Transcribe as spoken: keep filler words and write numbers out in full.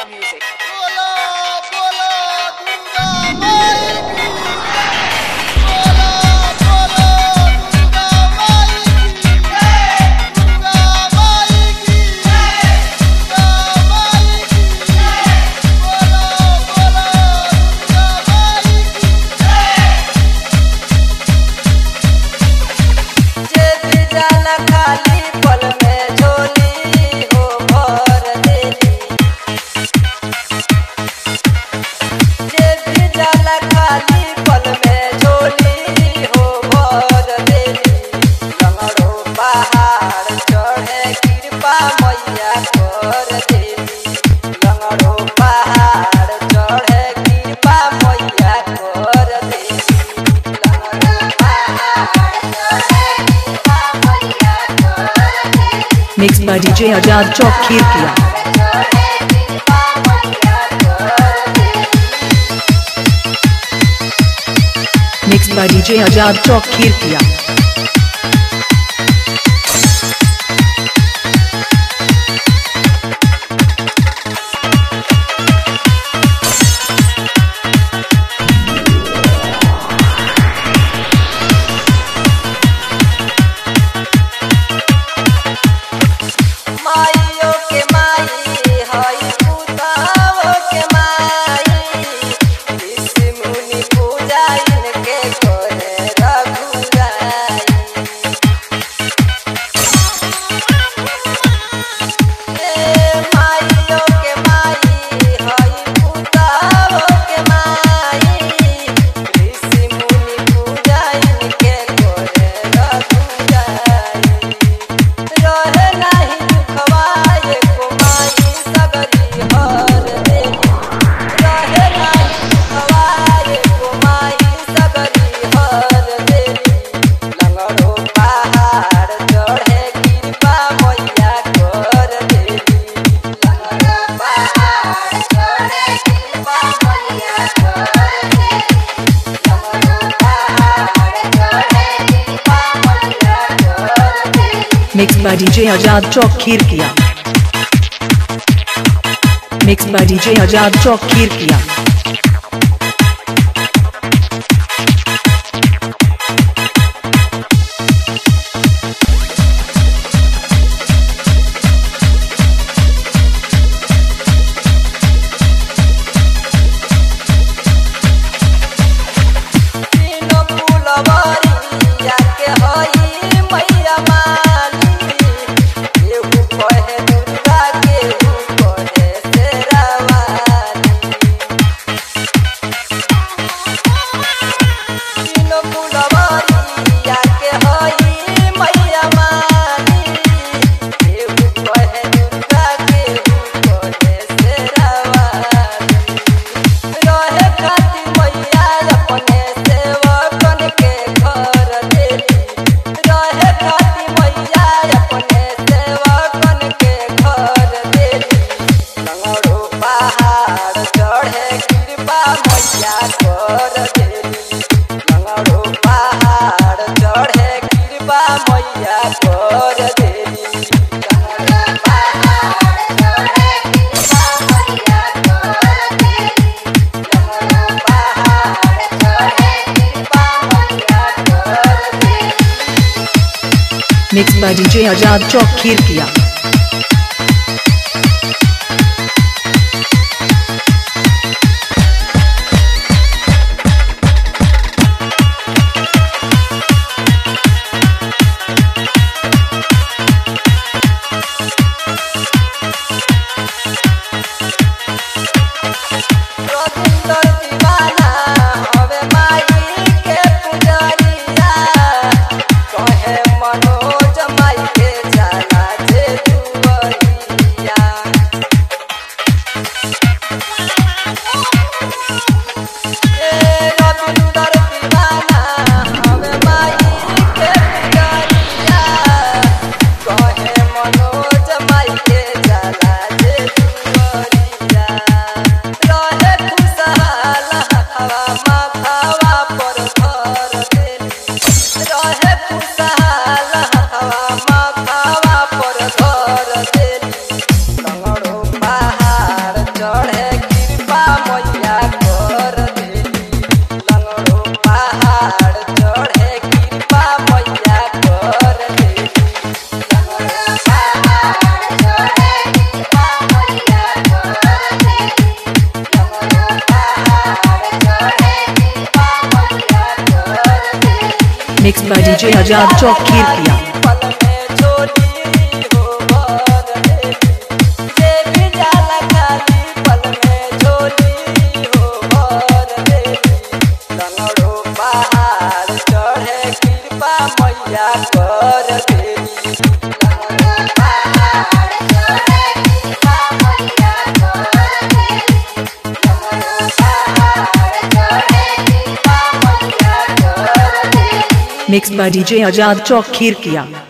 Durga Music. बोलो बोलो दुर्गा माई की बोलो बोलो दुर्गा माई की दुर्गा माई की दुर्गा माई की बोलो बोलो दुर्गा माई की जे भी जाला खाली पल में झोली हो भर देली। जे भी जाला खाली पल में झोली हो भर देली। लंगड़ो पहाड़ चढ़े कृपा मैया कर देली। लंगड़ो पहाड़ चढ़े कृपा मैया कर देली। लंगड़ो पहाड़ चढ़े कृपा मैया कर देली। Mixed by D J Ajad Chowk Khirkia. Mixed by D J Ajad Chowk Khirkia. माइयो के माई हई पुताओ के माई। ऋषि मुनि पूजा इनके करे रघुराई। ए माइयो के माई हई पुताओ के माई। ऋषि मुनि पूजा इनके करे रघुराई। रहे नाही दुखवाए को माई सगरी हर देली। रहे नाही दुखवाए को माई सगरी हर देली। लंगड़ो पहाड़ चढ़े कृपा मैया कर देली। लंगड़ो पहाड़ चढ़े कृपा मैया कर देली। लंगड़ो पहाड़ चढ़े कृपा मैया कर देली। Mixed by D J Ajad Chowk Khirkia. Mixed by D J Ajad Chowk Khirkia. तीनो फुलवरिया के हई मैया माली। केहू कहे दुर्गा केहू कहे शेरावाली। तीनो फुलवरिया के हई मैया माली। केहू कहे दुर्गा केहू कहे शेरावाली। रहे खातिर मैया अपने सेवकन के घर देली। रहे खातिर मैया अपने सेवकन के घर देली। लंगड़ो पहाड़ चढ़े कृपा मैया कर देली। लंगड़ो पहाड़ चढ़े कृपा मैया कर देली। लंगड़ो पहाड़ चढ़े कृपा मैया कर देली। लंगड़ो पहाड़ चढ़े कृपा मैया कर देली। Mixed by D J Ajad Chowk Khirkia. Ravinder दीवाना हवे माई के पुजरिया। कहे मनोज माई के जाला जे डीजे आजाद चौक खीरकिया। पल में झोली हो भर देली। जे भी जाला खाली पल में झोली हो भर देली। लंगड़ो पहाड़ चढ़े कृपा मैया कर देली। लंगड़ो पहाड़ चढ़े कृपा मैया कर देली। लंगड़ो पहाड़ चढ़े कृपा मैया कर देली। मिक्स बाय डीजे आजाद चौक खीरकिया।